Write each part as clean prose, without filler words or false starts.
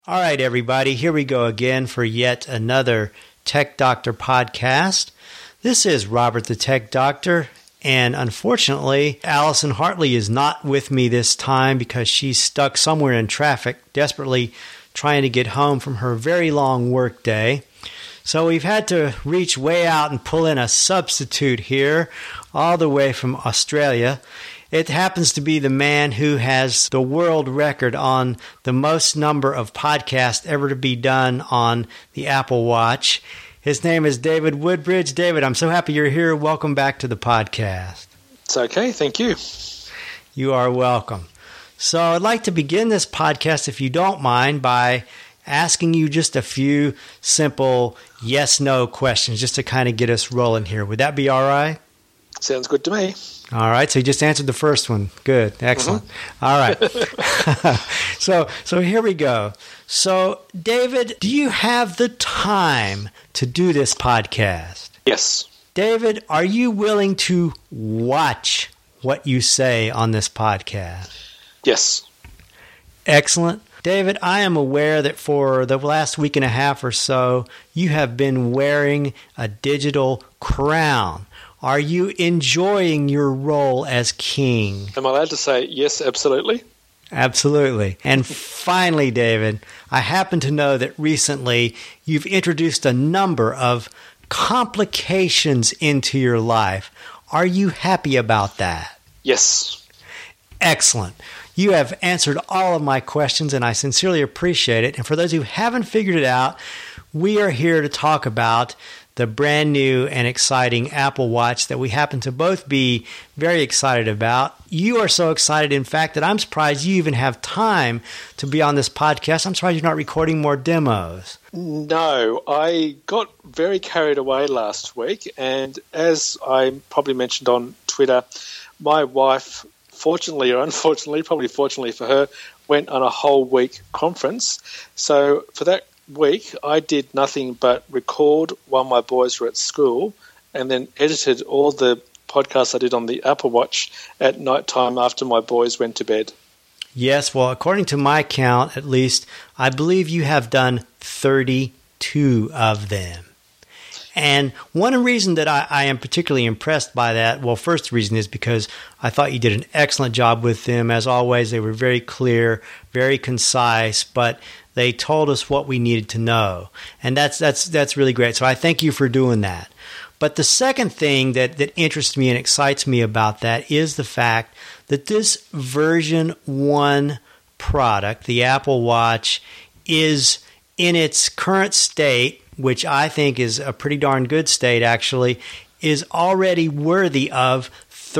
All right, everybody, here we go again for yet another Tech Doctor podcast. This is Robert the Tech Doctor, and unfortunately, Allison Hartley is not with me this time because she's stuck somewhere in traffic, desperately trying to get home from her very long work day. So we've had to reach way out and pull in a substitute here, all the way from Australia. It happens to be the man who has the world record on the most number of podcasts ever to be done on the Apple Watch. His name is David Woodbridge. David, I'm so happy you're here. Welcome back to the podcast. It's okay. Thank you. You are welcome. So I'd like to begin this podcast, if you don't mind, by asking you just a few simple yes-no questions just to kind of get us rolling here. Would that be all right? Sounds good to me. All right, so you just answered the first one. Good, excellent. Mm-hmm. All right. So here we go. So, David, do you have the time to do this podcast? Yes. David, are you willing to watch what you say on this podcast? Yes. Excellent. David, I am aware that for the last week and a half or so, you have been wearing a digital crown. Are you enjoying your role as king? Am I allowed to say yes, absolutely? Absolutely. And finally, David, I happen to know that recently you've introduced a number of complications into your life. Are you happy about that? Yes. Excellent. You have answered all of my questions, and I sincerely appreciate it. And for those who haven't figured it out, we are here to talk about the brand new and exciting Apple Watch that we happen to both be very excited about. You are so excited, in fact, that I'm surprised you even have time to be on this podcast. I'm surprised you're not recording more demos. No, I got very carried away last week, and as I probably mentioned on Twitter, my wife, fortunately or unfortunately, probably fortunately for her, went on a whole week conference. So for that week, I did nothing but record while my boys were at school and then edited all the podcasts I did on the Apple Watch at night time after my boys went to bed. Yes, well, according to my count, at least, I believe you have done 32 of them. And one reason that I am particularly impressed by that, well, first reason is because I thought you did an excellent job with them. As always, they were very clear, very concise, but they told us what we needed to know. And that's really great. So I thank you for doing that. But the second thing that interests me and excites me about that is the fact that this version 1 product, the Apple Watch, is in its current state, which I think is a pretty darn good state actually, is already worthy of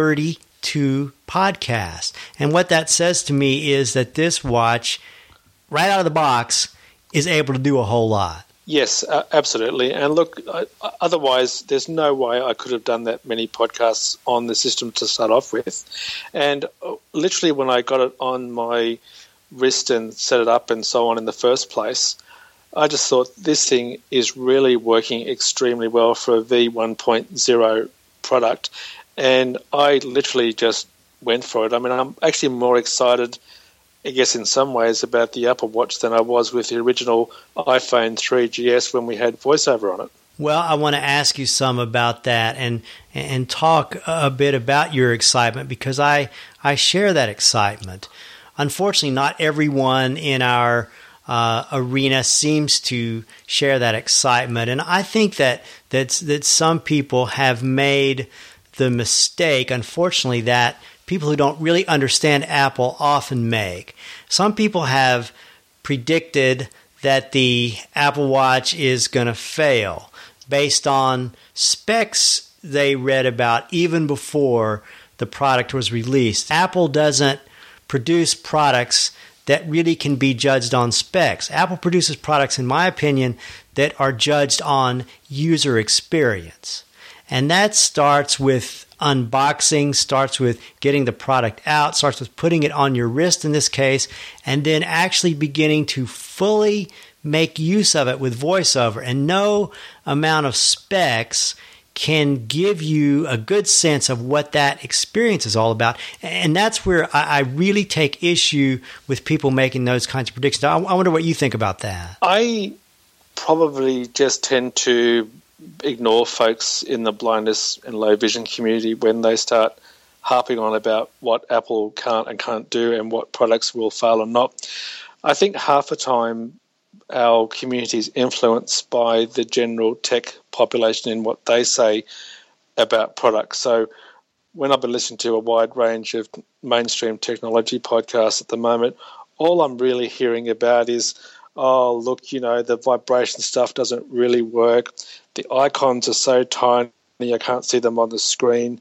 32 podcasts. And what that says to me is that this watch, right out of the box, is able to do a whole lot. Yes, absolutely. And look, otherwise there's no way I could have done that many podcasts on the system to start off with. And literally when I got it on my wrist and set it up and so on in the first place, I just thought this thing is really working extremely well for a V1.0 product. And I literally just went for it. I mean, I'm actually more excited, I guess in some ways, about the Apple Watch than I was with the original iPhone 3GS when we had VoiceOver on it. Well, I want to ask you some about that and talk a bit about your excitement because I share that excitement. Unfortunately, not everyone in our arena seems to share that excitement, and I think that some people have made the mistake, unfortunately, that people who don't really understand Apple often make. Some people have predicted that the Apple Watch is going to fail based on specs they read about even before the product was released. Apple doesn't produce products that really can be judged on specs. Apple produces products, in my opinion, that are judged on user experience. And that starts with unboxing, starts with getting the product out, starts with putting it on your wrist in this case, and then actually beginning to fully make use of it with VoiceOver. And no amount of specs can give you a good sense of what that experience is all about. And that's where I really take issue with people making those kinds of predictions. I wonder what you think about that. I probably just tend to ignore folks in the blindness and low vision community when they start harping on about what Apple can't and can't do and what products will fail or not. I think half the time our community is influenced by the general tech population in what they say about products. So when I've been listening to a wide range of mainstream technology podcasts at the moment, all I'm really hearing about is, oh, look, the vibration stuff doesn't really work. The icons are so tiny, I can't see them on the screen.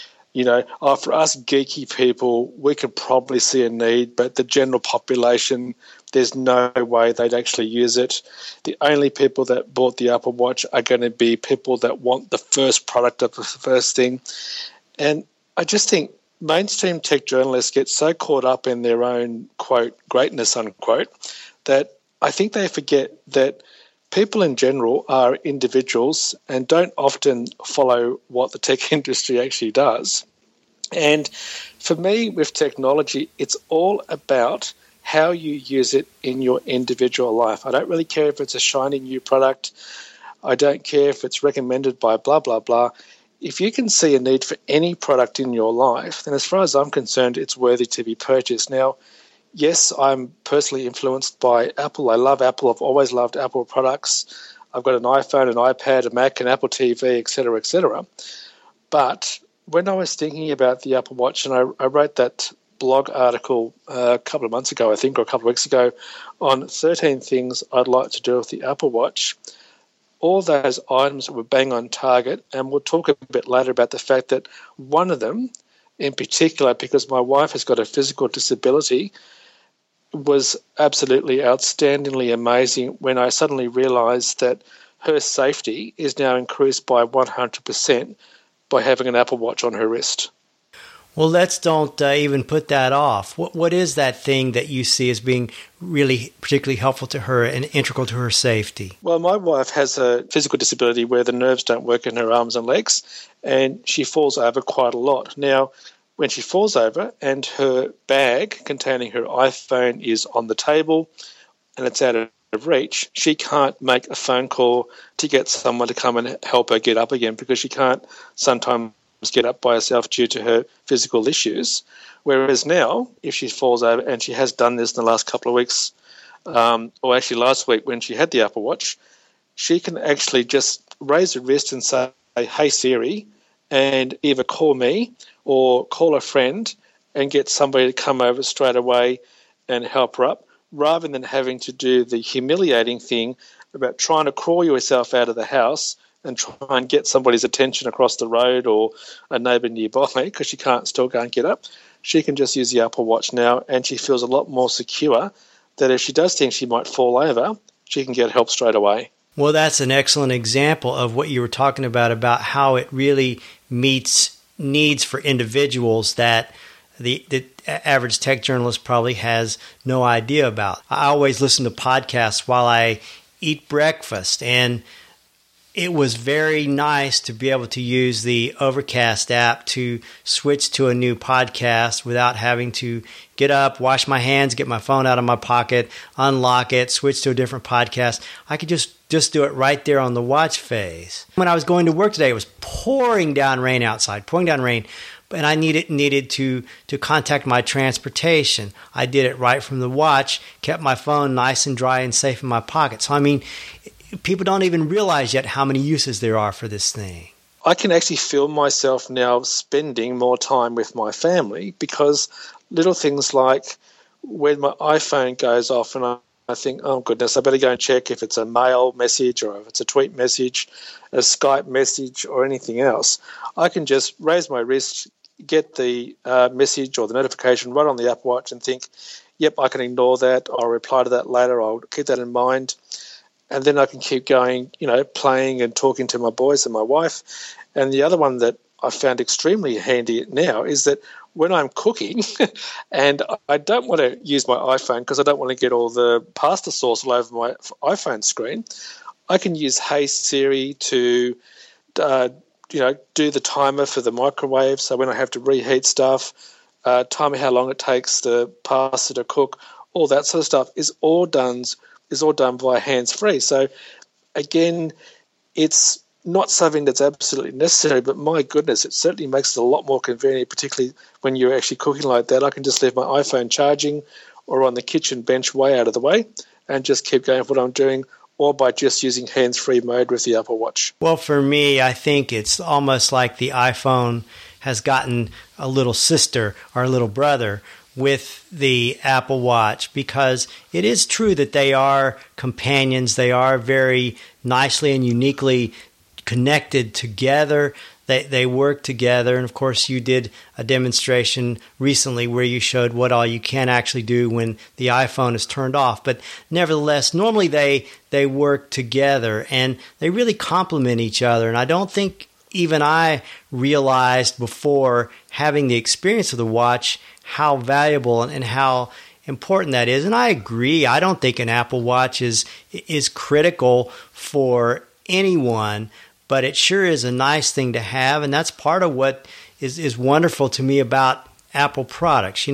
For us geeky people, we could probably see a need, but the general population, there's no way they'd actually use it. The only people that bought the Apple Watch are going to be people that want the first product of the first thing. And I just think mainstream tech journalists get so caught up in their own, quote, greatness, unquote, that I think they forget that people in general are individuals and don't often follow what the tech industry actually does. And for me, with technology, it's all about how you use it in your individual life. I don't really care if it's a shiny new product. I don't care if it's recommended by blah, blah, blah. If you can see a need for any product in your life, then as far as I'm concerned, it's worthy to be purchased. Now, yes, I'm personally influenced by Apple. I love Apple. I've always loved Apple products. I've got an iPhone, an iPad, a Mac, an Apple TV, et cetera, et cetera. But when I was thinking about the Apple Watch, and I wrote that blog article a couple of months ago, I think, or a couple of weeks ago, on 13 things I'd like to do with the Apple Watch, all those items were bang on target. And we'll talk a bit later about the fact that one of them, in particular, because my wife has got a physical disability, was absolutely outstandingly amazing when I suddenly realized that her safety is now increased by 100% by having an Apple Watch on her wrist. Well, let's don't even put that off. What is that thing that you see as being really particularly helpful to her and integral to her safety? Well, my wife has a physical disability where the nerves don't work in her arms and legs, and she falls over quite a lot. Now, when she falls over and her bag containing her iPhone is on the table and it's out of reach, she can't make a phone call to get someone to come and help her get up again because she can't sometimes get up by herself due to her physical issues. Whereas now, if she falls over, and she has done this in the last couple of weeks, or actually last week when she had the Apple Watch, she can actually just raise her wrist and say, "Hey Siri," and either call me or call a friend and get somebody to come over straight away and help her up, rather than having to do the humiliating thing about trying to crawl yourself out of the house and try and get somebody's attention across the road or a neighbour nearby because she still can't get up. She can just use the Apple Watch now, and she feels a lot more secure that if she does think she might fall over, she can get help straight away. Well, that's an excellent example of what you were talking about how it really meets needs for individuals that the average tech journalist probably has no idea about. I always listen to podcasts while I eat breakfast, and it was very nice to be able to use the Overcast app to switch to a new podcast without having to get up, wash my hands, get my phone out of my pocket, unlock it, switch to a different podcast. I could just do it right there on the watch face. When I was going to work today, it was pouring down rain outside, and I needed to contact my transportation. I did it right from the watch, kept my phone nice and dry and safe in my pocket. So, I mean, people don't even realize yet how many uses there are for this thing. I can actually feel myself now spending more time with my family because little things like when my iPhone goes off and I think, oh goodness, I better go and check if it's a mail message or if it's a tweet message, a Skype message or anything else. I can just raise my wrist, get the message or the notification right on the Apple Watch and think, yep, I can ignore that. I'll reply to that later. I'll keep that in mind. And then I can keep going, playing and talking to my boys and my wife. And the other one that I found extremely handy now is that when I'm cooking and I don't want to use my iPhone because I don't want to get all the pasta sauce all over my iPhone screen, I can use Hey Siri to do the timer for the microwave. So when I have to reheat stuff, time how long it takes the pasta to cook, all that sort of stuff is all done via hands-free. So again, it's not something that's absolutely necessary, but my goodness, it certainly makes it a lot more convenient, particularly when you're actually cooking like that. I can just leave my iPhone charging or on the kitchen bench way out of the way and just keep going with what I'm doing, or by just using hands-free mode with the Apple Watch. Well, for me, I think it's almost like the iPhone has gotten a little sister or a little brother with the Apple Watch, because it is true that they are companions. They are very nicely and uniquely connected together. They work together. And of course, you did a demonstration recently where you showed what all you can actually do when the iPhone is turned off. But nevertheless, normally they work together and they really complement each other. And I don't think even I realized before having the experience of the watch how valuable and how important that is. And I agree. I don't think an Apple Watch is critical for anyone, but it sure is a nice thing to have. And that's part of what is wonderful to me about Apple products.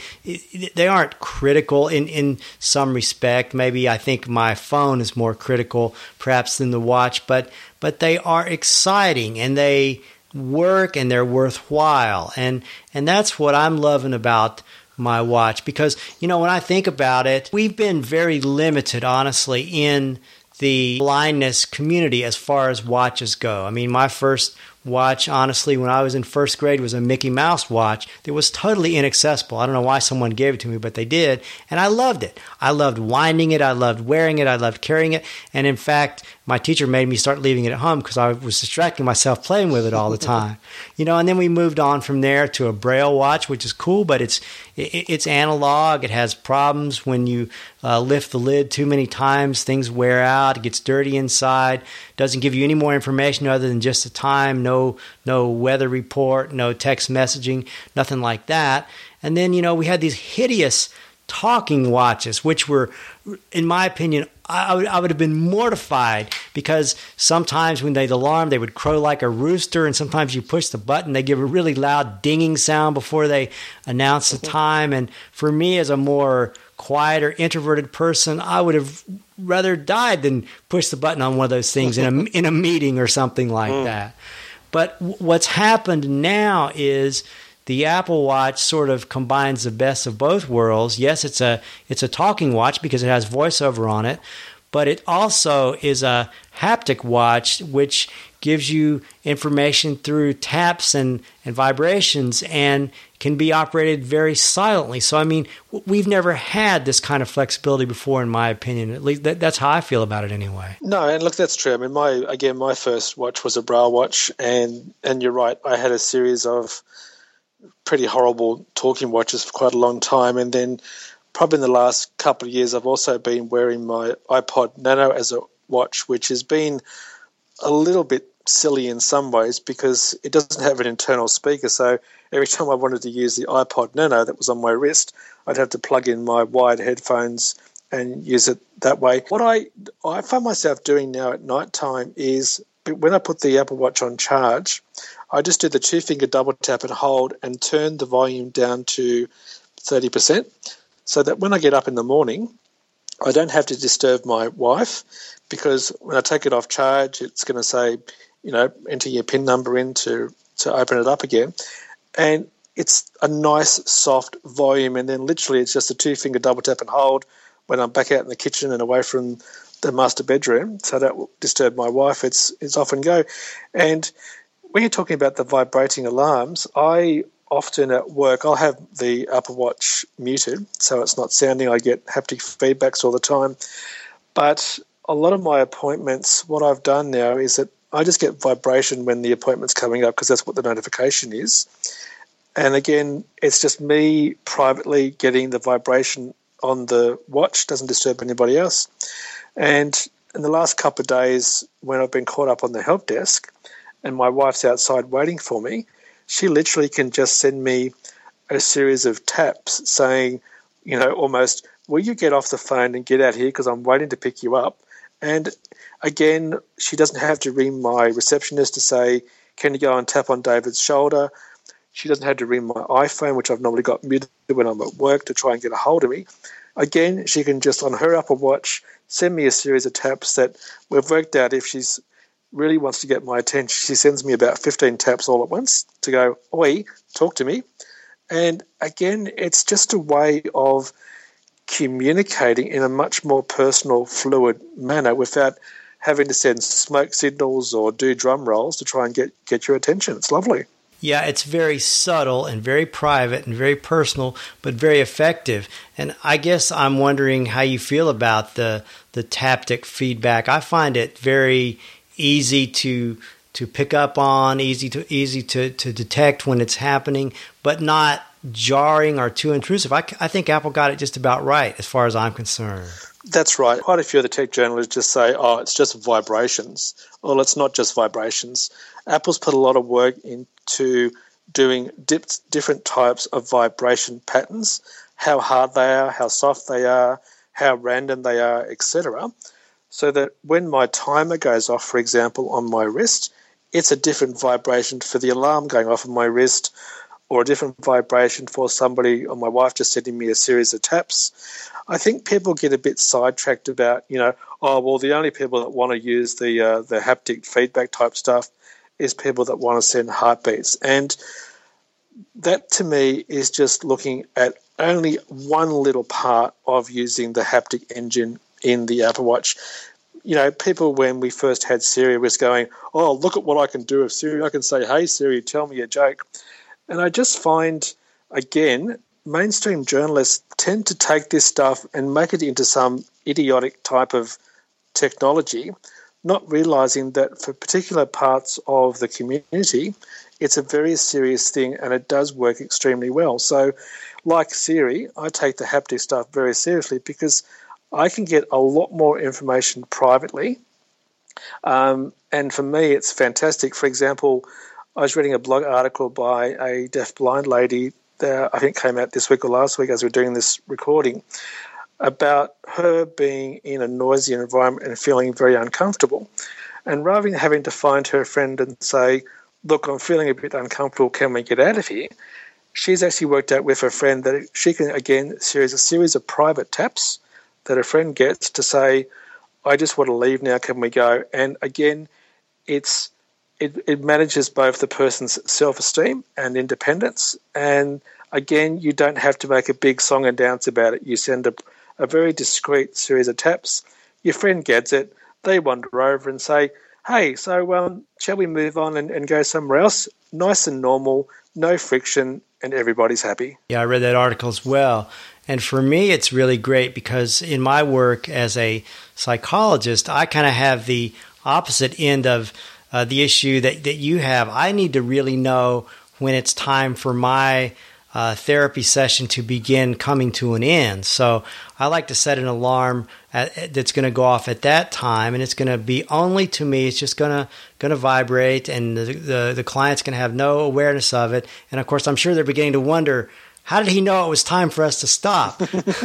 They aren't critical in some respect. Maybe I think my phone is more critical perhaps than the watch, but they are exciting and they work and they're worthwhile. And that's what I'm loving about my watch, because, when I think about it, we've been very limited, honestly, in the blindness community as far as watches go. I mean, my first watch, honestly, when I was in first grade was a Mickey Mouse watch that was totally inaccessible. I don't know why someone gave it to me, but they did. And I loved it. I loved winding it. I loved wearing it. I loved carrying it. And in fact, my teacher made me start leaving it at home because I was distracting myself playing with it all the time. And then we moved on from there to a Braille watch, which is cool, but it's analog. It has problems when you lift the lid too many times. Things wear out. It gets dirty inside. Doesn't give you any more information other than just the time. No weather report, no text messaging, nothing like that. And then, we had these hideous talking watches, which were, in my opinion, I would have been mortified, because sometimes when they'd alarm, they would crow like a rooster, and sometimes you push the button, they give a really loud dinging sound before they announce the time. And for me, as a more quiet or introverted person, I would have rather died than push the button on one of those things in a meeting or something like that. But what's happened now is the Apple Watch sort of combines the best of both worlds. Yes, it's a talking watch because it has voiceover on it, but it also is a haptic watch, which gives you information through taps and vibrations and can be operated very silently. So, I mean, we've never had this kind of flexibility before, in my opinion. At least that's how I feel about it anyway. No, and look, that's true. I mean, my first watch was a Braille watch, and you're right, I had a series of pretty horrible talking watches for quite a long time, and then probably in the last couple of years I've also been wearing my iPod Nano as a watch, which has been a little bit silly in some ways because it doesn't have an internal speaker. So every time I wanted to use the iPod Nano that was on my wrist, I'd have to plug in my wired headphones and use it that way. What I find myself doing now at night time is when I put the Apple Watch on charge, I just do the two-finger double tap and hold and turn the volume down to 30%, so that when I get up in the morning, I don't have to disturb my wife, because when I take it off charge, it's going to say, enter your PIN number in to open it up again. And it's a nice, soft volume, and then literally it's just a two-finger double tap and hold when I'm back out in the kitchen and away from the master bedroom, so that will disturb my wife. It's off and go. And when you're talking about the vibrating alarms, I often at work, I'll have the Apple Watch muted so it's not sounding. I get haptic feedbacks all the time. But a lot of my appointments, what I've done now is that I just get vibration when the appointment's coming up, because that's what the notification is. And again, it's just me privately getting the vibration on the watch, doesn't disturb anybody else. And in the last couple of days, when I've been caught up on the help desk and my wife's outside waiting for me, she literally can just send me a series of taps saying, almost, will you get off the phone and get out here because I'm waiting to pick you up? And again, she doesn't have to ring my receptionist to say, can you go and tap on David's shoulder? She doesn't have to ring my iPhone, which I've normally got muted when I'm at work to try and get a hold of me. Again, she can just, on her Apple Watch, send me a series of taps that we've worked out. If she's really wants to get my attention, she sends me about 15 taps all at once to go, oi, talk to me. And again, it's just a way of communicating in a much more personal, fluid manner without having to send smoke signals or do drum rolls to try and get your attention. It's lovely. Yeah, it's very subtle and very private and very personal, but very effective. And I guess I'm wondering how you feel about the taptic feedback. I find it very easy to pick up on, easy to detect when it's happening, but not jarring or too intrusive. I think Apple got it just about right as far as I'm concerned. That's right. Quite a few of the tech journalists just say, oh, it's just vibrations. Well, it's not just vibrations. Apple's put a lot of work into doing different types of vibration patterns, how hard they are, how soft they are, how random they are, etc., so that when my timer goes off, for example, on my wrist, it's a different vibration for the alarm going off on my wrist, or a different vibration for somebody or my wife just sending me a series of taps. I think people get a bit sidetracked about, the only people that want to use the haptic feedback type stuff is people that want to send heartbeats. And that to me is just looking at only one little part of using the haptic engine in the Apple Watch. People, when we first had Siri, was going, oh, look at what I can do with Siri. I can say, hey, Siri, tell me a joke. And I just find, again, mainstream journalists tend to take this stuff and make it into some idiotic type of technology, not realizing that for particular parts of the community, it's a very serious thing and it does work extremely well. So like Siri, I take the haptic stuff very seriously because I can get a lot more information privately. And for me, it's fantastic. For example, I was reading a blog article by a deaf-blind lady that I think came out this week or last week as we were doing this recording about her being in a noisy environment and feeling very uncomfortable. And rather than having to find her friend and say, look, I'm feeling a bit uncomfortable, can we get out of here? She's actually worked out with her friend that she can, again, a series of private taps that a friend gets to say, I just want to leave now, can we go? And again, it manages both the person's self-esteem and independence. And again, you don't have to make a big song and dance about it. You send a very discreet series of taps. Your friend gets it. They wander over and say, hey, so shall we move on and go somewhere else? Nice and normal, no friction, and everybody's happy. Yeah, I read that article as well. And for me, it's really great because in my work as a psychologist, I kind of have the opposite end of the issue that you have. I need to really know when it's time for my therapy session to begin coming to an end. So I like to set an alarm that's going to go off at that time, and it's going to be only to me. It's just going to vibrate, and the client's going to have no awareness of it. And of course, I'm sure they're beginning to wonder, how did he know it was time for us to stop?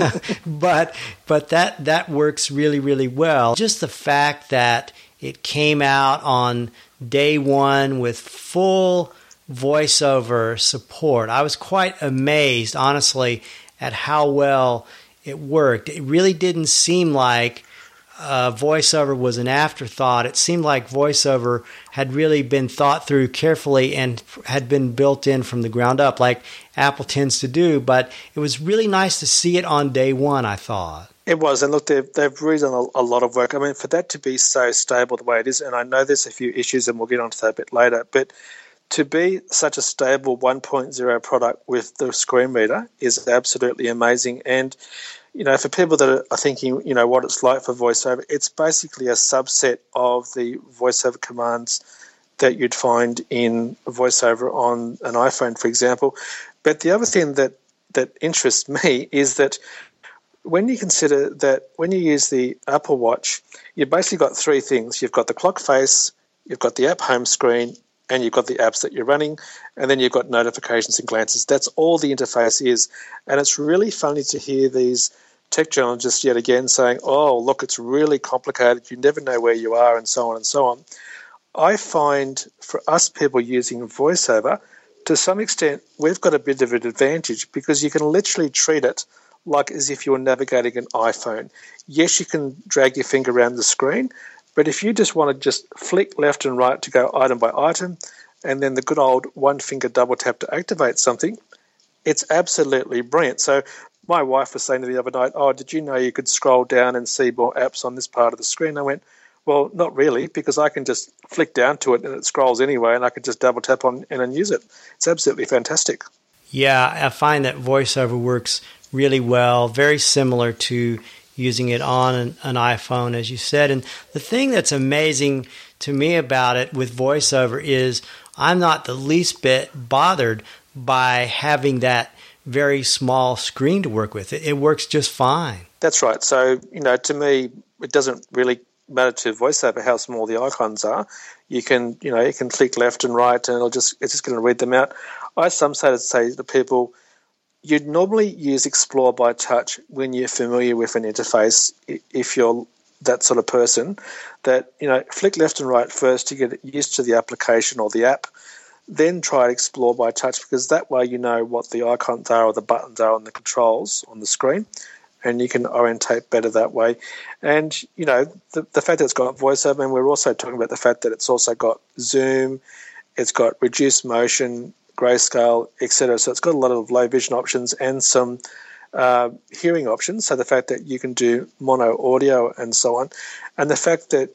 but that works really, really well. Just the fact that it came out on day one with full voiceover support. I was quite amazed, honestly, at how well it worked. It really didn't seem like voiceover was an afterthought. It seemed like voiceover had really been thought through carefully and had been built in from the ground up, like Apple tends to do. But it was really nice to see it on day one, I thought. It was, and look, they've really done a lot of work. I mean, for that to be so stable the way it is, and I know there's a few issues, and we'll get onto that a bit later, but to be such a stable 1.0 product with the screen reader is absolutely amazing. And, for people that are thinking, what it's like for VoiceOver, it's basically a subset of the VoiceOver commands that you'd find in VoiceOver on an iPhone, for example. But the other thing that interests me is that when you consider that when you use the Apple Watch, you've basically got three things. You've got the clock face, you've got the app home screen, and you've got the apps that you're running, and then you've got notifications and glances. That's all the interface is. And it's really funny to hear these tech journalists yet again saying, oh, look, it's really complicated. You never know where you are, and so on and so on. I find for us people using VoiceOver, to some extent, we've got a bit of an advantage because you can literally treat it like as if you're navigating an iPhone. Yes, you can drag your finger around the screen, but if you just want to just flick left and right to go item by item, and then the good old one finger double tap to activate something, it's absolutely brilliant. So my wife was saying to me the other night, oh, did you know you could scroll down and see more apps on this part of the screen? I went, well, not really, because I can just flick down to it and it scrolls anyway, and I can just double tap on it and use it. It's absolutely fantastic. Yeah, I find that VoiceOver works really well, very similar to using it on an iPhone, as you said. And the thing that's amazing to me about it with VoiceOver is I'm not the least bit bothered by having that very small screen to work with. It works just fine. That's right. So, to me, it doesn't really matter to VoiceOver how small the icons are. You can click left and right, and it's just going to read them out. I sometimes say to people, you'd normally use Explore by Touch when you're familiar with an interface. If you're that sort of person, that flick left and right first to get used to the application or the app, then try Explore by Touch, because that way you know what the icons are or the buttons are on the controls on the screen, and you can orientate better that way. And, the fact that it's got VoiceOver, and we're also talking about the fact that it's also got zoom, it's got reduced motion, grayscale, etc. So it's got a lot of low vision options and some hearing options. So the fact that you can do mono audio and so on. And the fact that,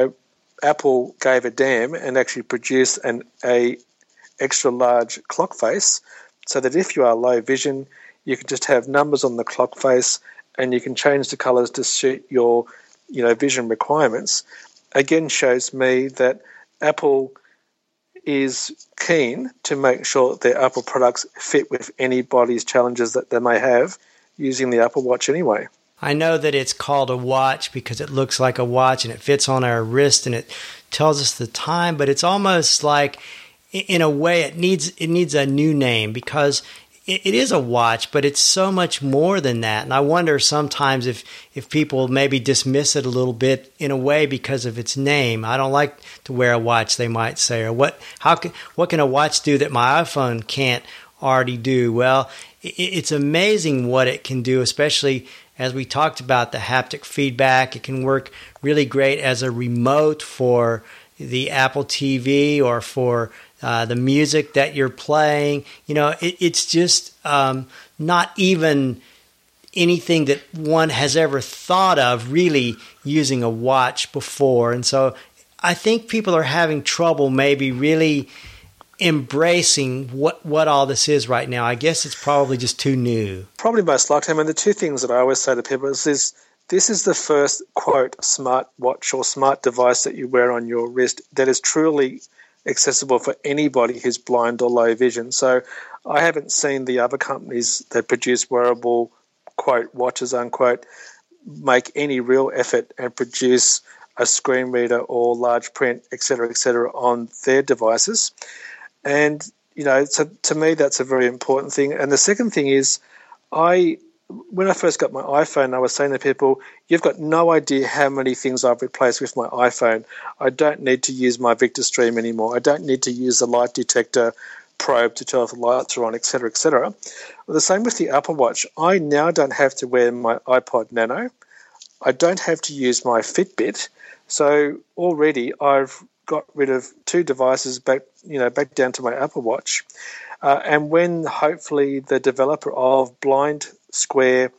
Apple gave a damn and actually produced a extra large clock face, so that if you are low vision, you can just have numbers on the clock face and you can change the colors to suit your vision requirements. Again, shows me that Apple is keen to make sure that their Apple products fit with anybody's challenges that they may have using the Apple Watch anyway. I know that it's called a watch because it looks like a watch and it fits on our wrist and it tells us the time, but it's almost like, in a way, it needs a new name, because it is a watch, but it's so much more than that. And I wonder sometimes if people maybe dismiss it a little bit in a way because of its name. I don't like to wear a watch, they might say, or what can a watch do that my iPhone can't already do? Well, it's amazing what it can do, especially as we talked about the haptic feedback. It can work really great as a remote for the Apple TV or for the music that you're playing. It's just not even anything that one has ever thought of really using a watch before. And so I think people are having trouble maybe really embracing what all this is right now. I guess it's probably just too new. Probably most likely. I mean, the two things that I always say to people is this is the first, quote, smart watch or smart device that you wear on your wrist that is truly accessible for anybody who's blind or low vision. So I haven't seen the other companies that produce wearable, quote, watches, unquote, make any real effort and produce a screen reader or large print, et cetera, on their devices. And, so to me, that's a very important thing. And the second thing is, when I first got my iPhone, I was saying to people, you've got no idea how many things I've replaced with my iPhone. I don't need to use my Victor Stream anymore. I don't need to use the light detector probe to tell if the lights are on, et cetera, et cetera. Well, the same with the Apple Watch. I now don't have to wear my iPod Nano. I don't have to use my Fitbit. So already I've got rid of two devices back down to my Apple Watch. And when hopefully the developer of Blind Square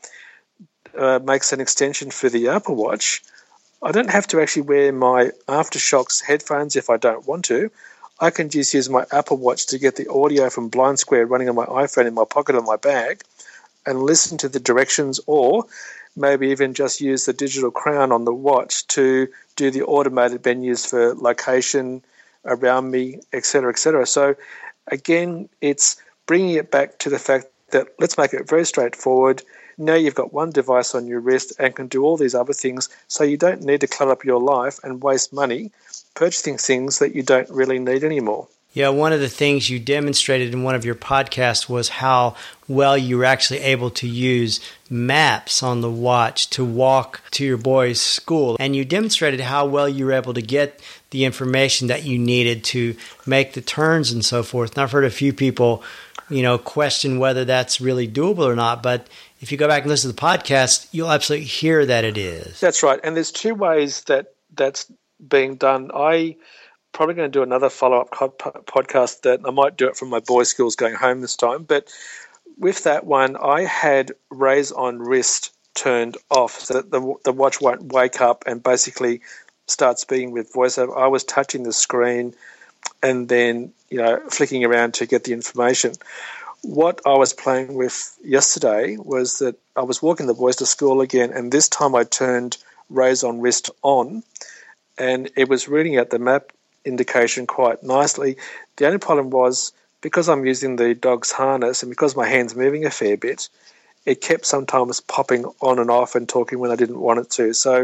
makes an extension for the Apple Watch, I don't have to actually wear my AfterShokz headphones if I don't want to. I can just use my Apple Watch to get the audio from Blind Square running on my iPhone in my pocket of my bag and listen to the directions, or maybe even just use the digital crown on the watch to do the automated menus for location around me, et cetera, et cetera. So again, it's bringing it back to the fact that let's make it very straightforward. Now you've got one device on your wrist and can do all these other things, so you don't need to clutter up your life and waste money purchasing things that you don't really need anymore. Yeah, one of the things you demonstrated in one of your podcasts was how well you were actually able to use maps on the watch to walk to your boys' school. And you demonstrated how well you were able to get the information that you needed to make the turns and so forth. And I've heard a few people, question whether that's really doable or not. But if you go back and listen to the podcast, you'll absolutely hear that it is. That's right. And there's two ways that's being done. I probably going to do another follow-up podcast that I might do it from my boys' schools going home this time. But with that one, I had raise on wrist turned off so that the watch won't wake up and basically start speaking with voiceover. I was touching the screen and then, flicking around to get the information. What I was playing with yesterday was that I was walking the boys to school again, and this time I turned raise on wrist on, and it was reading out the map indication quite nicely. The only problem was, because I'm using the dog's harness and because my hand's moving a fair bit, it kept sometimes popping on and off and talking when I didn't want it to. So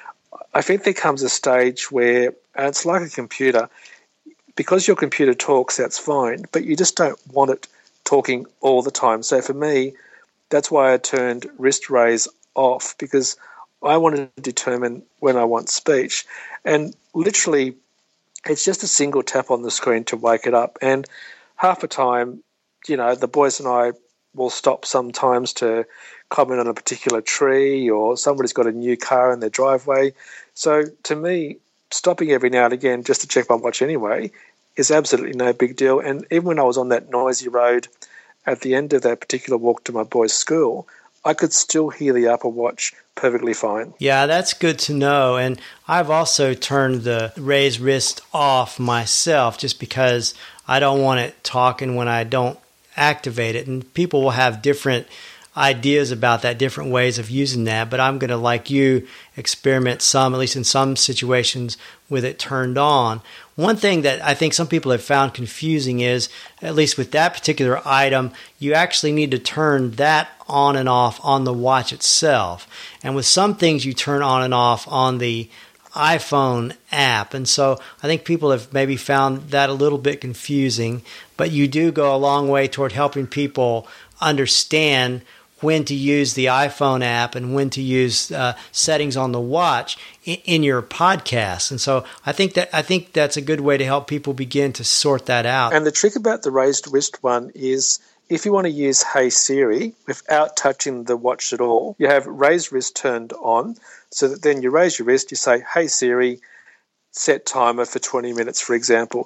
I think there comes a stage where, and it's like a computer, because your computer talks, that's fine, but you just don't want it talking all the time. So for me, that's why I turned wrist raise off, because I wanted to determine when I want speech. And literally, it's just a single tap on the screen to wake it up. And half the time, the boys and I will stop sometimes to comment on a particular tree, or somebody's got a new car in their driveway. So to me, stopping every now and again just to check my watch anyway is absolutely no big deal. And even when I was on that noisy road at the end of that particular walk to my boys' school, I could still hear the Apple Watch perfectly fine. Yeah, that's good to know. And I've also turned the raised wrist off myself just because I don't want it talking when I don't activate it. And people will have different ideas about that, different ways of using that. But I'm going to, like you, experiment some, at least in some situations, with it turned on. One thing that I think some people have found confusing is, at least with that particular item, you actually need to turn that on and off on the watch itself. And with some things, you turn on and off on the iPhone app. And so I think people have maybe found that a little bit confusing, but you do go a long way toward helping people understand when to use the iPhone app and when to use settings on the watch in your podcast. And so I think that's a good way to help people begin to sort that out. And the trick about the raised wrist one is, if you want to use Hey Siri without touching the watch at all, you have raised wrist turned on, so that then you raise your wrist, you say, Hey Siri, set timer for 20 minutes, for example.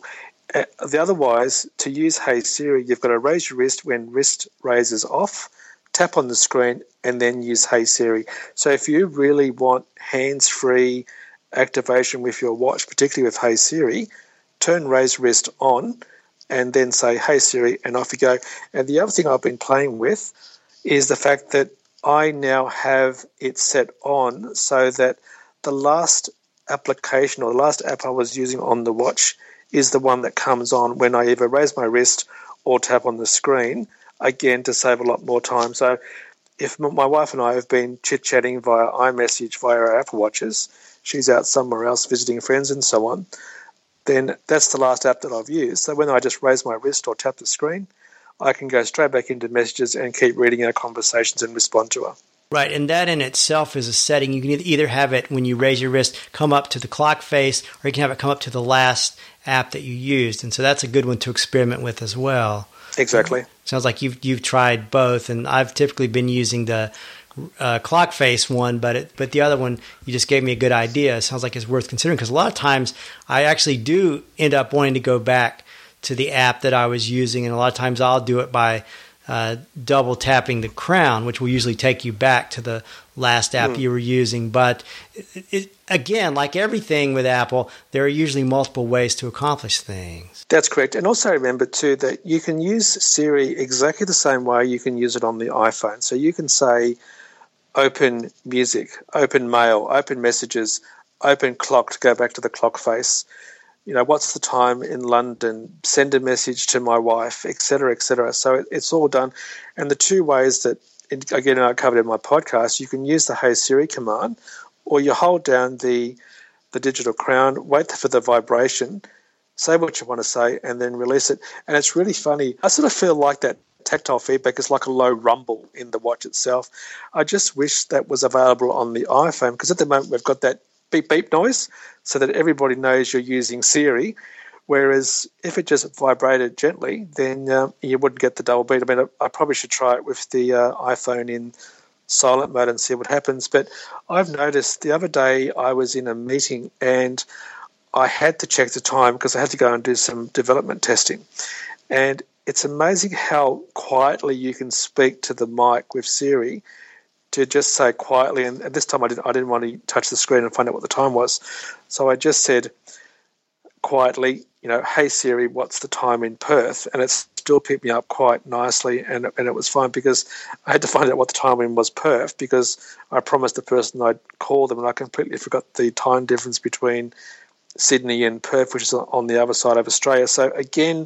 Otherwise, to use Hey Siri, you've got to raise your wrist when wrist raises off, tap on the screen, and then use Hey Siri. So if you really want hands-free activation with your watch, particularly with Hey Siri, turn raise wrist on and then say, Hey Siri, and off you go. And the other thing I've been playing with is the fact that I now have it set on so that the last application or the last app I was using on the watch is the one that comes on when I either raise my wrist or tap on the screen, again, to save a lot more time. So if my wife and I have been chit-chatting via iMessage via our Apple Watches, she's out somewhere else visiting friends and so on, then that's the last app that I've used. So when I just raise my wrist or tap the screen, I can go straight back into messages and keep reading our conversations and respond to her. Right, and that in itself is a setting. You can either have it when you raise your wrist come up to the clock face, or you can have it come up to the last app that you used. And so that's a good one to experiment with as well. Exactly. Sounds like you've tried both, and I've typically been using the clock face one, but the other one, you just gave me a good idea. It sounds like it's worth considering, because a lot of times I actually do end up wanting to go back to the app that I was using, and a lot of times I'll do it by double tapping the crown, which will usually take you back to the last app you were using. But again, like everything with Apple, there are usually multiple ways to accomplish things. That's correct. And also remember too that you can use Siri exactly the same way you can use it on the iPhone. So you can say, open music, open mail, open messages, open clock to go back to the clock face. What's the time in London? Send a message to my wife, etc., etc. So it's all done. And the two ways that, again, I covered in my podcast, you can use the Hey Siri command, or you hold down the digital crown, wait for the vibration, say what you want to say, and then release it. And it's really funny. I sort of feel like that tactile feedback is like a low rumble in the watch itself. I just wish that was available on the iPhone, because at the moment we've got that beep beep noise so that everybody knows you're using Siri, whereas if it just vibrated gently, then you wouldn't get the double beat. I mean, I probably should try it with the iPhone in silent mode and see what happens. But I've noticed the other day I was in a meeting and I had to check the time because I had to go and do some development testing. And it's amazing how quietly you can speak to the mic with Siri, to just say quietly. And at this time I didn't want to touch the screen and find out what the time was. So I just said quietly, hey Siri, what's the time in Perth? And it still picked me up quite nicely, and it was fine, because I had to find out what the time in was Perth, because I promised the person I'd call them, and I completely forgot the time difference between Sydney and Perth, which is on the other side of Australia. So again,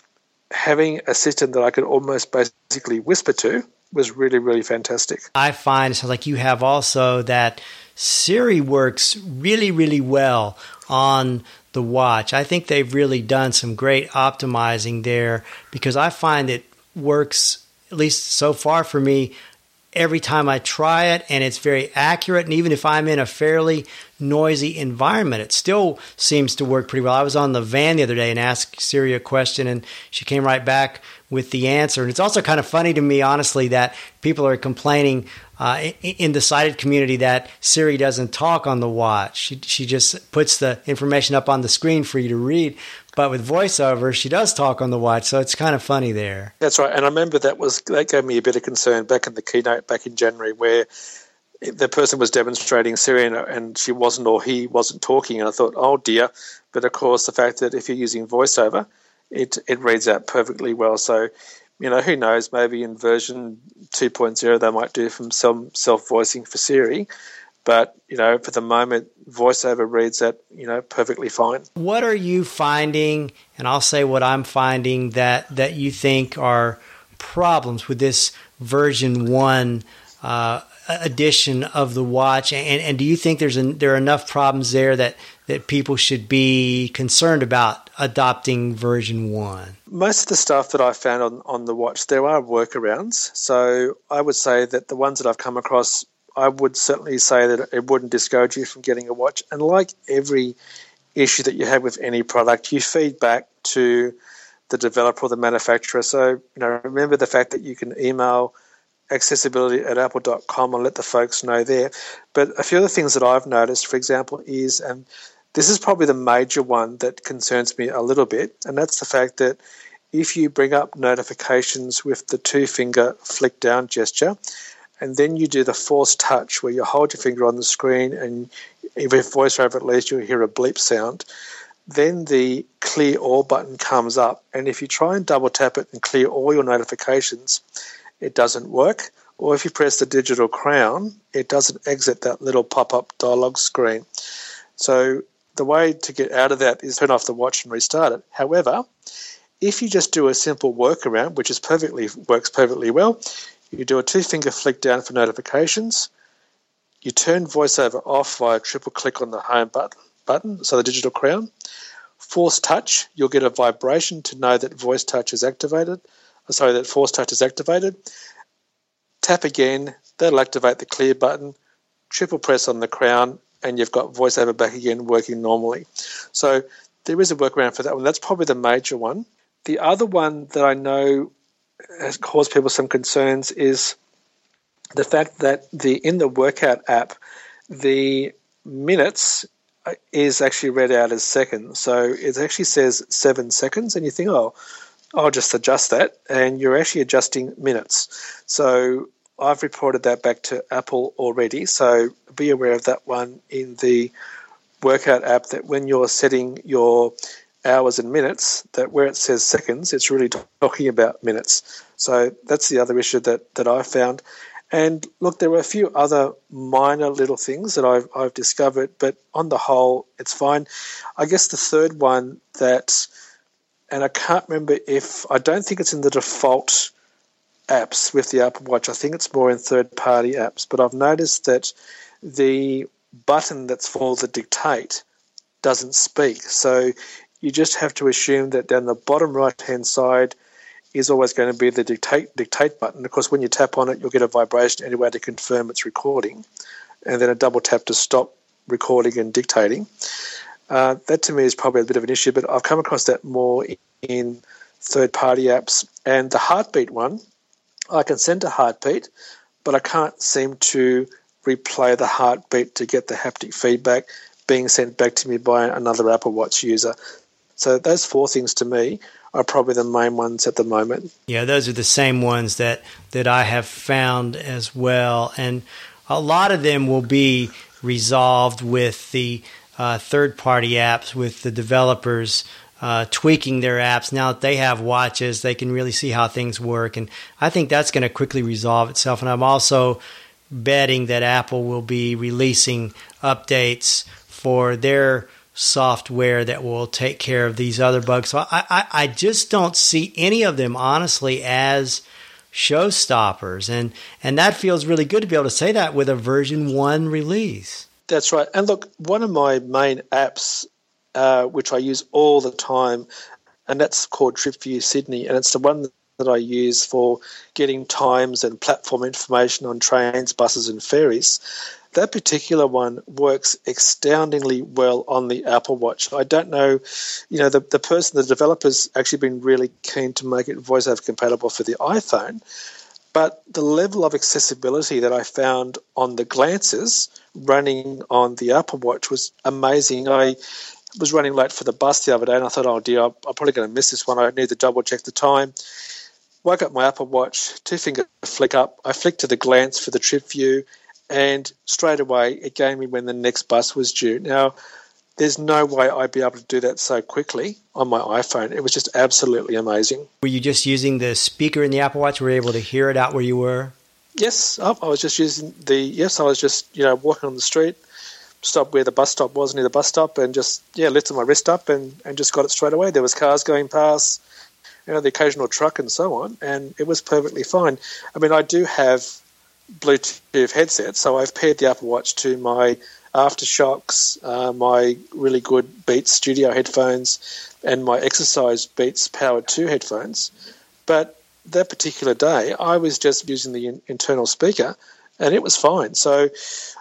having a system that I could almost basically whisper to was really, really fantastic. I find it's like you have also that Siri works really, really well on the watch. I think they've really done some great optimizing there, because I find it works, at least so far for me, every time I try it, and it's very accurate. And even if I'm in a fairly noisy environment, it still seems to work pretty well. I was on the van the other day and asked Siri a question, and she came right back with the answer. And it's also kind of funny to me, honestly, that people are complaining in the sighted community that Siri doesn't talk on the watch. She just puts the information up on the screen for you to read. But with VoiceOver, she does talk on the watch, so it's kind of funny there. That's right. And I remember that gave me a bit of concern back in the keynote back in January, where the person was demonstrating Siri and she wasn't, or he wasn't talking. And I thought, oh dear. But of course, the fact that if you're using VoiceOver, it reads out perfectly well. So, who knows, maybe in version 2.0 they might do some self-voicing for Siri. But, for the moment, VoiceOver reads that, perfectly fine. What are you finding, and I'll say what I'm finding, that you think are problems with this version 1 edition of the watch? And do you think there are enough problems there that people should be concerned about adopting version 1? Most of the stuff that I found on the watch, there are workarounds. So I would say that the ones that I've come across, I would certainly say that it wouldn't discourage you from getting a watch. And like every issue that you have with any product, you feed back to the developer or the manufacturer. So, remember the fact that you can email accessibility@apple.com and let the folks know there. But a few of the things that I've noticed, for example, is, and this is probably the major one that concerns me a little bit, and that's the fact that if you bring up notifications with the 2-finger flick down gesture, and then you do the force touch where you hold your finger on the screen, and with VoiceOver at least you'll hear a bleep sound, then the clear all button comes up, and if you try and double tap it and clear all your notifications, it doesn't work. Or if you press the digital crown, it doesn't exit that little pop-up dialog screen. So the way to get out of that is turn off the watch and restart it. However, if you just do a simple workaround, which works perfectly well, you do a 2-finger flick down for notifications, you turn VoiceOver off via triple click on the home button, so the digital crown. Force touch, you'll get a vibration to know that Force touch is activated. Tap again, that'll activate the clear button, triple press on the crown, and you've got VoiceOver back again working normally. So there is a workaround for that one. That's probably the major one. The other one that I know has caused people some concerns is the fact that in the Workout app, the minutes is actually read out as seconds. So it actually says 7 seconds, and you think, oh, I'll just adjust that, and you're actually adjusting minutes. So I've reported that back to Apple already, so be aware of that one in the Workout app, that when you're setting your hours and minutes, that where it says seconds, it's really talking about minutes. So that's the other issue that I found. And look, there were a few other minor little things that I've discovered, but on the whole, it's fine. I guess the third one and I can't remember I don't think it's in the default apps with the Apple Watch. I think it's more in third-party apps. But I've noticed that the button that's for the dictate doesn't speak. So you just have to assume that down the bottom right-hand side is always going to be the dictate button. Of course, when you tap on it, you'll get a vibration anyway to confirm it's recording, and then a double tap to stop recording and dictating. That to me is probably a bit of an issue, but I've come across that more in third-party apps. And the heartbeat one, I can send a heartbeat, but I can't seem to replay the heartbeat to get the haptic feedback being sent back to me by another Apple Watch user. So those four things to me are probably the main ones at the moment. Yeah, those are the same ones that I have found as well. And a lot of them will be resolved with the third-party apps, with the developers tweaking their apps. Now that they have watches, they can really see how things work. And I think that's going to quickly resolve itself. And I'm also betting that Apple will be releasing updates for their software that will take care of these other bugs. So I just don't see any of them, honestly, as showstoppers. And that feels really good to be able to say that with a version 1 release. That's right. And look, one of my main apps, which I use all the time, and that's called TripView Sydney, and it's the one that I use for getting times and platform information on trains, buses and ferries. That particular one works astoundingly well on the Apple Watch. I don't know, the developer's actually been really keen to make it VoiceOver compatible for the iPhone, but the level of accessibility that I found on the glances running on the Apple Watch was amazing. I was running late for the bus the other day and I thought, oh dear, I'm probably going to miss this one. I need to double check the time. Woke up my Apple Watch, 2-finger flick up. I flicked to the glance for the trip view, and straight away it gave me when the next bus was due. Now, there's no way I'd be able to do that so quickly on my iPhone. It was just absolutely amazing. Were you just using the speaker in the Apple Watch? Were you able to hear it out where you were? Yes, I was just walking on the street, stopped where the bus stop was near the bus stop, and just lifted my wrist up and just got it straight away. There was cars going past, the occasional truck and so on, and it was perfectly fine. I mean, I do have Bluetooth headsets, so I've paired the Apple Watch to my Aftershocks, my really good Beats Studio headphones, and my Exercise Beats Powered 2 headphones. But that particular day, I was just using the internal speaker, and it was fine. So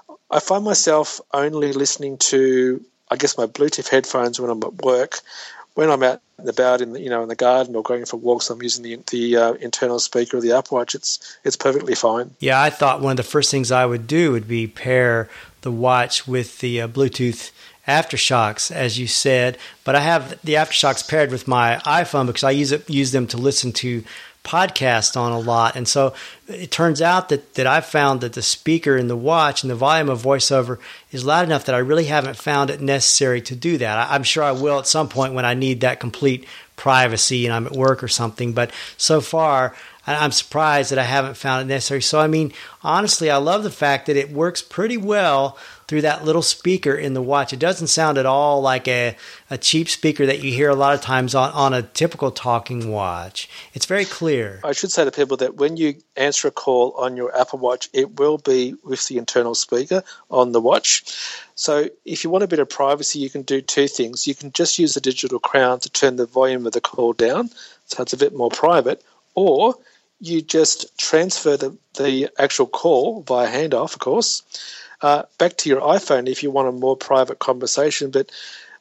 I find myself only listening to, I guess, my Bluetooth headphones when I'm at work. When I'm out and about in the garden or going for walks, I'm using the internal speaker of the Apple Watch. It's perfectly fine. Yeah, I thought one of the first things I would do would be pair the watch with the Bluetooth Aftershocks, as you said. But I have the Aftershocks paired with my iPhone because I use them to listen to podcasts on a lot. And so it turns out that I've found that the speaker in the watch and the volume of VoiceOver is loud enough that I really haven't found it necessary to do that. I'm sure I will at some point when I need that complete privacy and I'm at work or something. But so far, I'm surprised that I haven't found it necessary. So, I mean, honestly, I love the fact that it works pretty well through that little speaker in the watch. It doesn't sound at all like a cheap speaker that you hear a lot of times on a typical talking watch. It's very clear. I should say to people that when you answer a call on your Apple Watch, it will be with the internal speaker on the watch. So if you want a bit of privacy, you can do two things. You can just use the digital crown to turn the volume of the call down, so it's a bit more private, or you just transfer the actual call via handoff, of course, back to your iPhone if you want a more private conversation. But,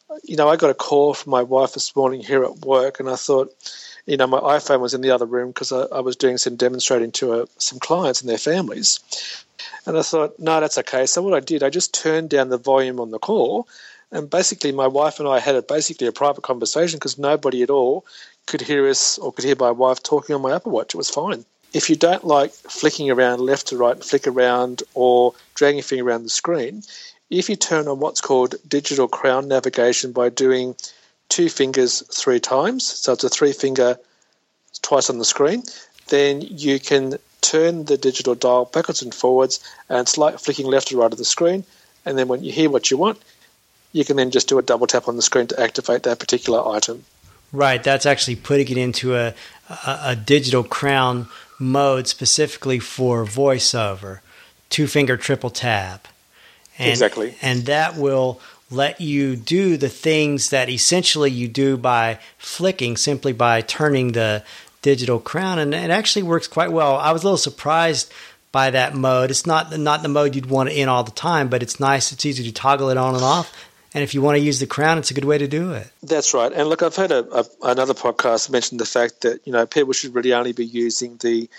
I got a call from my wife this morning here at work, and I thought, my iPhone was in the other room because I was doing some demonstrating to some clients and their families. And I thought, no, that's okay. So what I did, I just turned down the volume on the call, and basically my wife and I had a private conversation because nobody at all could hear us or could hear my wife talking on my Apple Watch. It was fine. If you don't like flicking around left to right, flick around or dragging your finger around the screen, if you turn on what's called digital crown navigation by doing 2 fingers 3 times, so it's a 3-finger twice on the screen, then you can turn the digital dial backwards and forwards, and it's like flicking left to right of the screen. And then when you hear what you want, you can then just do a double tap on the screen to activate that particular item. Right, that's actually putting it into a digital crown mode specifically for VoiceOver, 2-finger triple tap. And, exactly. And that will let you do the things that essentially you do by flicking, simply by turning the digital crown, and it actually works quite well. I was a little surprised by that mode. It's not the mode you'd want it in all the time, but it's nice. It's easy to toggle it on and off. And if you want to use the crown, it's a good way to do it. That's right. And look, I've heard another podcast mention the fact that, you know, people should really only be using the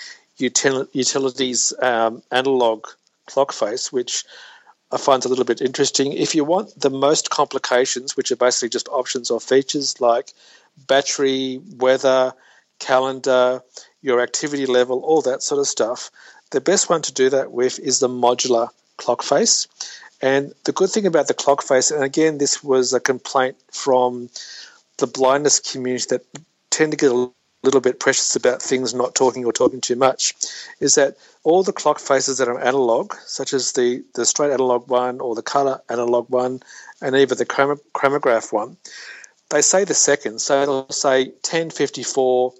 utilities analog clock face, which I find a little bit interesting. If you want the most complications, which are basically just options or features like battery, weather, calendar, your activity level, all that sort of stuff, the best one to do that with is the modular clock face. And the good thing about the clock face, and again, this was a complaint from the blindness community that tend to get a little bit precious about things not talking or talking too much, is that all the clock faces that are analog, such as the straight analog one or the color analog one and even the chromograph one, they say the seconds. So it'll say 10:54:00.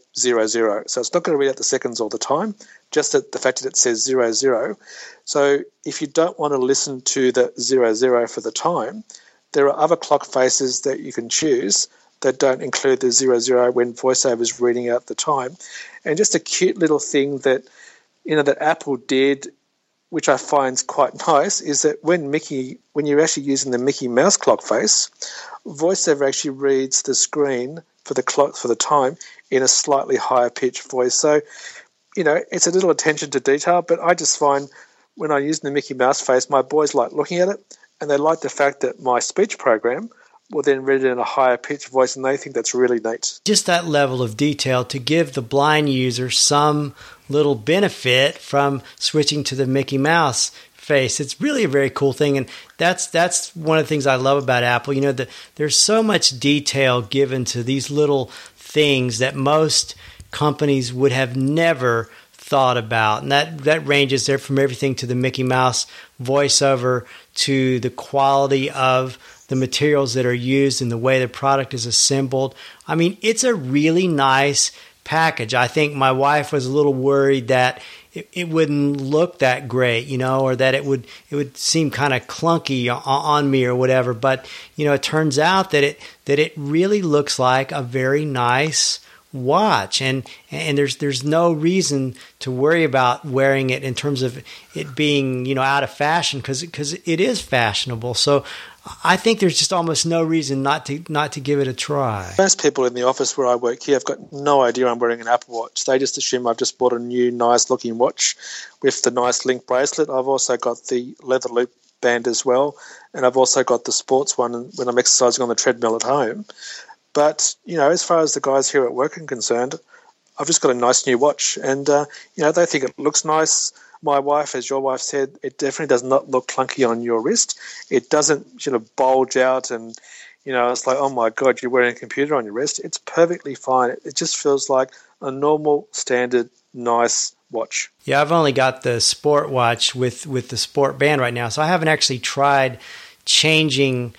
So it's not going to read out the seconds all the time, just the fact that it says 00. So if you don't want to listen to the 00 for the time, there are other clock faces that you can choose that don't include the 00 when VoiceOver is reading out the time. And just a cute little thing that, you know, that Apple did, which I find is quite nice, is that when you're actually using the Mickey Mouse clock face, VoiceOver actually reads the screen for the clock for the time in a slightly higher pitched voice. So, you know, it's a little attention to detail, but I just find when I'm using the Mickey Mouse face, my boys like looking at it, and they like the fact that my speech program will then read it in a higher pitched voice, and they think that's really neat. Just that level of detail to give the blind user some little benefit from switching to the Mickey Mouse face. It's really a very cool thing, and that's one of the things I love about Apple. You know, there's so much detail given to these little things that most companies would have never thought about, and that ranges there from everything to the Mickey Mouse voiceover to the quality of the materials that are used and the way the product is assembled. I mean, it's a really nice package. I think my wife was a little worried that it wouldn't look that great, you know, or that it would seem kind of clunky on me or whatever. But, you know, it turns out that it really looks like a very nice watch, and there's no reason to worry about wearing it in terms of it being, you know, out of fashion, because it is fashionable. So I think there's just almost no reason not to give it a try. Most people in the office where I work here have got no idea I'm wearing an Apple Watch. They just assume I've just bought a new nice looking watch with the nice link bracelet. I've also got the leather loop band as well, and I've also got the sports one when I'm exercising on the treadmill at home. But, you know, as far as the guys here at work are concerned, I've just got a nice new watch, and, you know, they think it looks nice. My wife, as your wife said, it definitely does not look clunky on your wrist. It doesn't sort of bulge out and, you know, it's like, oh, my God, you're wearing a computer on your wrist. It's perfectly fine. It just feels like a normal, standard, nice watch. Yeah, I've only got the sport watch with the sport band right now, so I haven't actually tried changing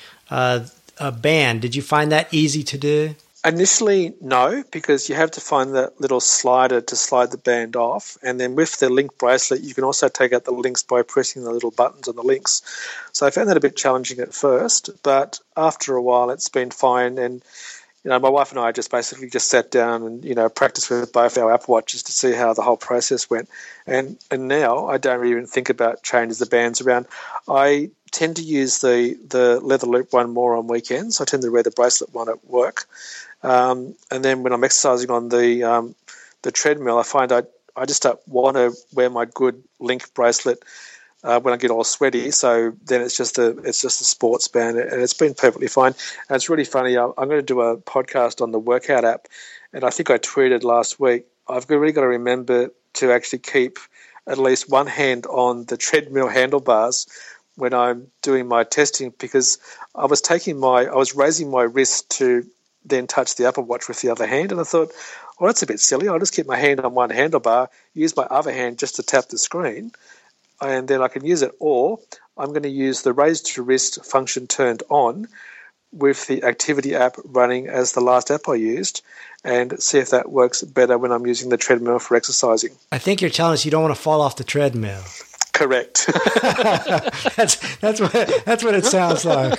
a band. Did you find that easy to do? Initially, no, because you have to find that little slider to slide the band off. And then with the link bracelet, you can also take out the links by pressing the little buttons on the links. So I found that a bit challenging at first, but after a while, it's been fine. And, you know, my wife and I just basically just sat down and, you know, practiced with both our Apple Watches to see how the whole process went. And now I don't even think about changing the bands around. I tend to use the leather loop one more on weekends. I tend to wear the bracelet one at work. And then when I'm exercising on the treadmill, I find I just want to wear my good link bracelet when I get all sweaty. So then it's just a sports band, and it's been perfectly fine. And it's really funny. I'm going to do a podcast on the workout app, and I think I tweeted last week, I've really got to remember to actually keep at least one hand on the treadmill handlebars when I'm doing my testing, because I was raising my wrist to then touch the Apple Watch with the other hand, and I thought, well, that's a bit silly. I'll just keep my hand on one handlebar, use my other hand just to tap the screen, and then I can use it. Or I'm going to use the raise to wrist function turned on with the activity app running as the last app I used, and see if that works better when I'm using the treadmill for exercising. I think you're telling us you don't want to fall off the treadmill. Correct. That's what it sounds like.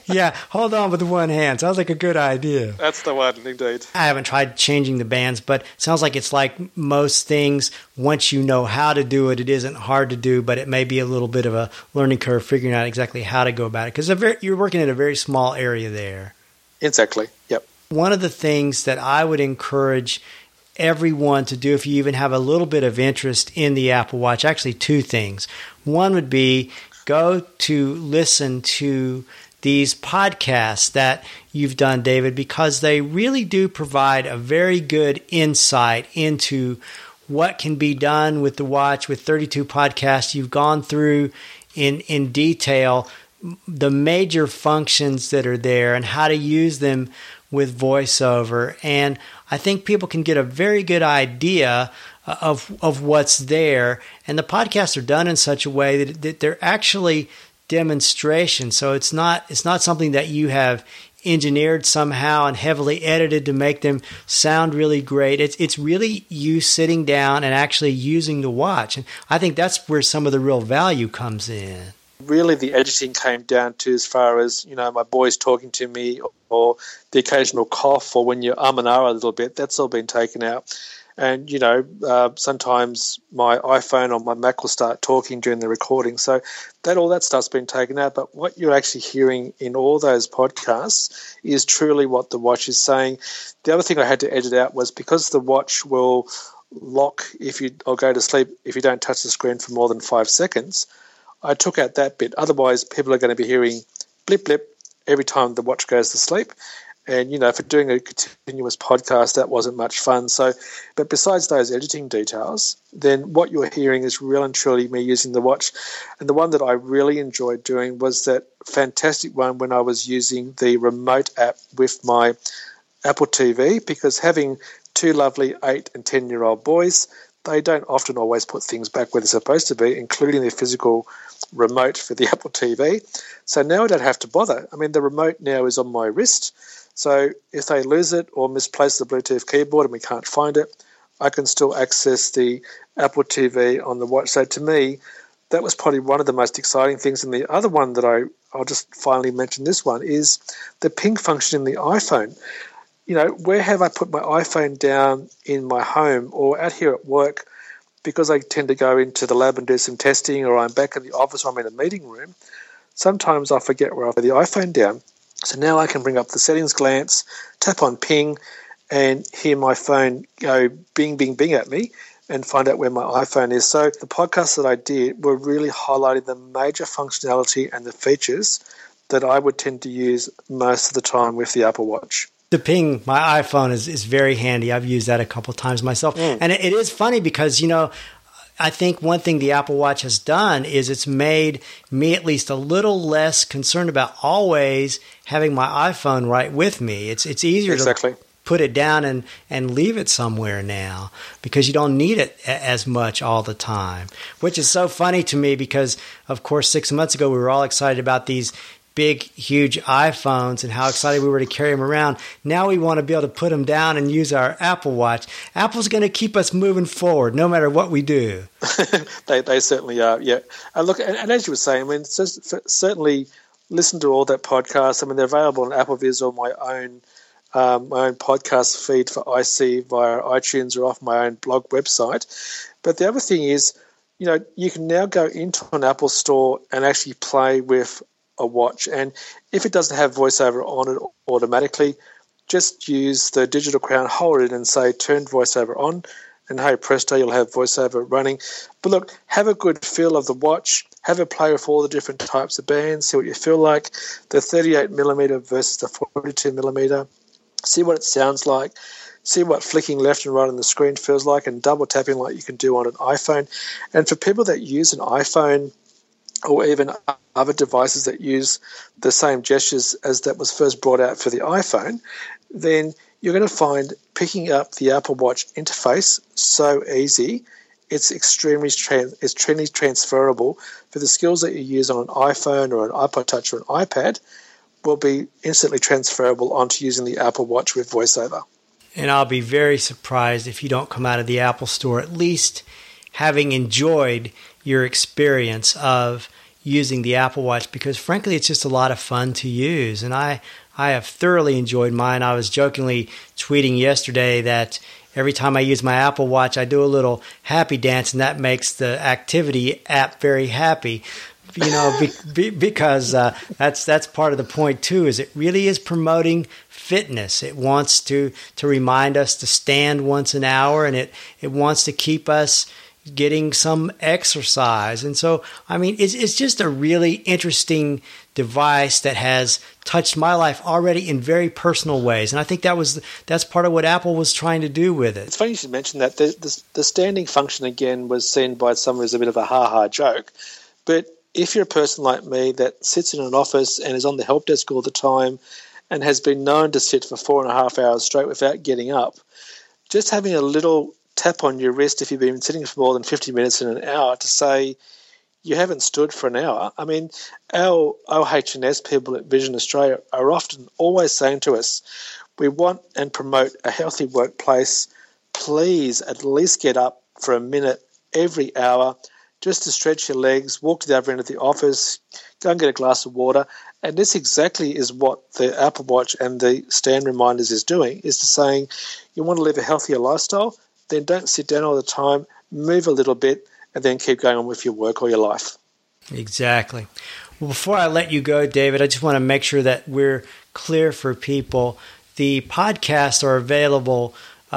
Yeah, hold on with one hand. Sounds like a good idea. That's the one, indeed. I haven't tried changing the bands, but it sounds like it's like most things. Once you know how to do it, it isn't hard to do, but it may be a little bit of a learning curve figuring out exactly how to go about it. Because you're working in a very small area there. Exactly, yep. One of the things that I would encourage everyone to do, if you even have a little bit of interest in the Apple Watch, actually two things. One would be go to listen to these podcasts that you've done, David, because they really do provide a very good insight into what can be done with the watch. With 32 podcasts, you've gone through in detail the major functions that are there and how to use them with VoiceOver. And I think people can get a very good idea of what's there. And the podcasts are done in such a way that they're actually demonstration. So it's not something that you have engineered somehow and heavily edited to make them sound really great. It's really you sitting down and actually using the watch. And I think that's where some of the real value comes in. Really, the editing came down to as far as, my boys talking to me or the occasional cough or when you and ah a little bit, that's all been taken out. And, sometimes my iPhone or my Mac will start talking during the recording. So all that stuff's been taken out. But what you're actually hearing in all those podcasts is truly what the watch is saying. The other thing I had to edit out was because the watch will lock or go to sleep if you don't touch the screen for more than 5 seconds, I took out that bit. Otherwise, people are going to be hearing blip, blip every time the watch goes to sleep. And, for doing a continuous podcast, that wasn't much fun. So, but besides those editing details, then what you're hearing is real and truly me using the watch. And the one that I really enjoyed doing was that fantastic one when I was using the remote app with my Apple TV, because having two lovely 8 and 10-year-old boys, they don't often always put things back where they're supposed to be, including their physical remote for the Apple TV. So now I don't have to bother. I mean, the remote now is on my wrist. So if they lose it or misplace the Bluetooth keyboard and we can't find it, I can still access the Apple TV on the watch. So to me, that was probably one of the most exciting things. And the other one that I'll just finally mention this one is the ping function in the iPhone. Where have I put my iPhone down in my home or out here at work, because I tend to go into the lab and do some testing, or I'm back in the office or I'm in a meeting room, sometimes I forget where I put the iPhone down. So now I can bring up the settings glance, tap on ping, and hear my phone go bing, bing, bing at me and find out where my iPhone is. So the podcasts that I did were really highlighting the major functionality and the features that I would tend to use most of the time with the Apple Watch. The ping, my iPhone is very handy. I've used that a couple of times myself. And it is funny because, I think one thing the Apple Watch has done is it's made me at least a little less concerned about always having my iPhone right with me. It's easier to put it down and leave it somewhere now because you don't need it as much all the time, which is so funny to me because, of course, 6 months ago we were all excited about these big, huge iPhones and how excited we were to carry them around. Now we want to be able to put them down and use our Apple Watch. Apple's going to keep us moving forward no matter what we do. They certainly are, yeah. Look, and as you were saying, I mean, certainly listen to all that podcast. I mean, they're available on Apple Viz or my own podcast feed for IC via iTunes or off my own blog website. But the other thing is, you can now go into an Apple store and actually play with a watch, and if it doesn't have VoiceOver on it automatically, just use the digital crown, hold it and say turn VoiceOver on, and hey presto, you'll have VoiceOver running. But look, have a good feel of the watch, have a play with all the different types of bands, see what you feel like, the 38mm versus the 42mm, see what it sounds like, see what flicking left and right on the screen feels like, and double tapping like you can do on an iPhone. And for people that use an iPhone or even other devices that use the same gestures as that was first brought out for the iPhone, then you're going to find picking up the Apple Watch interface so easy. It's extremely transferable. For the skills that you use on an iPhone or an iPod Touch or an iPad will be instantly transferable onto using the Apple Watch with VoiceOver. And I'll be very surprised if you don't come out of the Apple Store at least having enjoyed your experience of using the Apple Watch because, frankly, it's just a lot of fun to use. And I have thoroughly enjoyed mine. I was jokingly tweeting yesterday that every time I use my Apple Watch, I do a little happy dance, and that makes the activity app very happy. Because that's part of the point too. Is it really is promoting fitness. It wants to remind us to stand once an hour, and it wants to keep us getting some exercise. And so, I mean, it's just a really interesting device that has touched my life already in very personal ways. And I think that's part of what Apple was trying to do with it. It's funny you should mention that. The standing function, again, was seen by some as a bit of a ha-ha joke. But if you're a person like me that sits in an office and is on the help desk all the time and has been known to sit for 4.5 hours straight without getting up, just having a little tap on your wrist if you've been sitting for more than 50 minutes in an hour to say you haven't stood for an hour. I mean, our OH&S people at Vision Australia are often always saying to us, we want and promote a healthy workplace. Please at least get up for a minute every hour just to stretch your legs, walk to the other end of the office, go and get a glass of water. And this exactly is what the Apple Watch and the stand reminders is doing, is to saying you want to live a healthier lifestyle, then don't sit down all the time, move a little bit, and then keep going on with your work or your life. Exactly. Well, before I let you go, David, I just want to make sure that we're clear for people. The podcasts are available,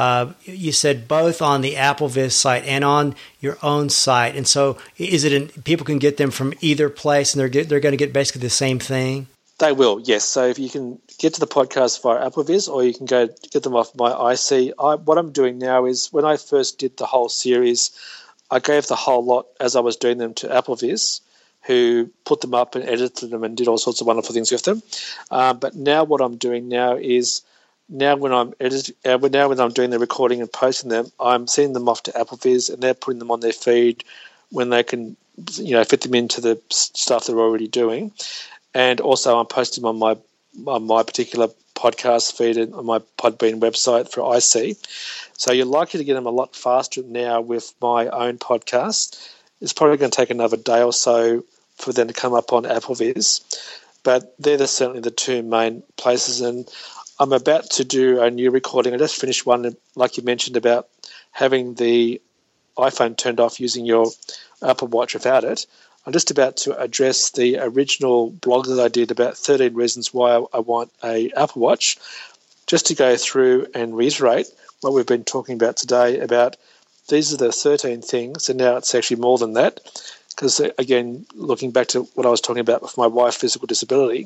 you said, both on the AppleVis site and on your own site. And so is it people can get them from either place, and they're going to get basically the same thing? They will, yes. So if you can get to the podcast via AppleVis, or you can go get them off my IC. What I'm doing now is, when I first did the whole series, I gave the whole lot as I was doing them to AppleVis, who put them up and edited them and did all sorts of wonderful things with them. But now what I'm doing now is, when I'm doing the recording and posting them, I'm sending them off to AppleVis, and they're putting them on their feed when they can, fit them into the stuff they're already doing. And also, I'm posting them on my particular podcast feed and on my Podbean website for IC. So you're likely to get them a lot faster now with my own podcast. It's probably going to take another day or so for them to come up on AppleVis, but they're certainly the two main places. And I'm about to do a new recording. I just finished one, like you mentioned, about having the iPhone turned off using your Apple Watch without it. I'm just about to address the original blog that I did about 13 reasons why I want a Apple Watch, just to go through and reiterate what we've been talking about today, about these are the 13 things, and now it's actually more than that, because, again, looking back to what I was talking about with my wife's physical disability,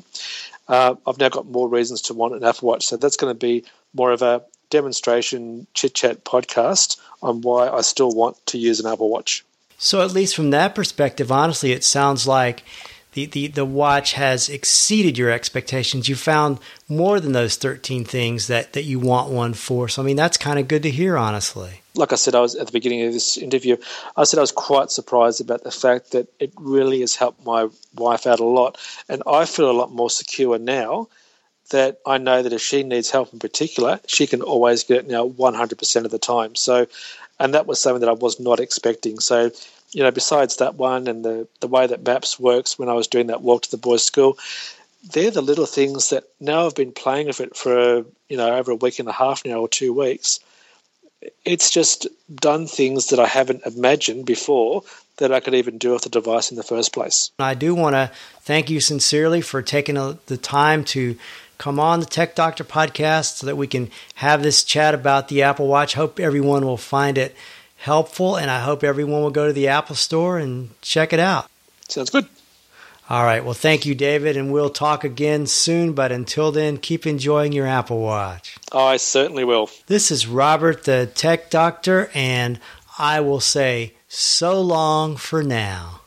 I've now got more reasons to want an Apple Watch. So that's going to be more of a demonstration chit-chat podcast on why I still want to use an Apple Watch. So at least from that perspective, honestly, it sounds like the watch has exceeded your expectations. You found more than those 13 things that you want one for. So, I mean, that's kind of good to hear, honestly. Like I said, I was at the beginning of this interview, I said I was quite surprised about the fact that it really has helped my wife out a lot. And I feel a lot more secure now that I know that if she needs help in particular, she can always get it now 100% of the time. So, and that was something that I was not expecting. So, besides that one and the way that Maps works when I was doing that walk to the boys' school, they're the little things that now I've been playing with it for, over a week and a half now, or 2 weeks. It's just done things that I haven't imagined before that I could even do with the device in the first place. I do want to thank you sincerely for taking the time to come on the Tech Doctor podcast so that we can have this chat about the Apple Watch. Hope everyone will find it helpful, and I hope everyone will go to the Apple Store and check it out. Sounds good. All right. Well, thank you, David, and we'll talk again soon. But until then, keep enjoying your Apple Watch. I certainly will. This is Robert, the Tech Doctor, and I will say so long for now.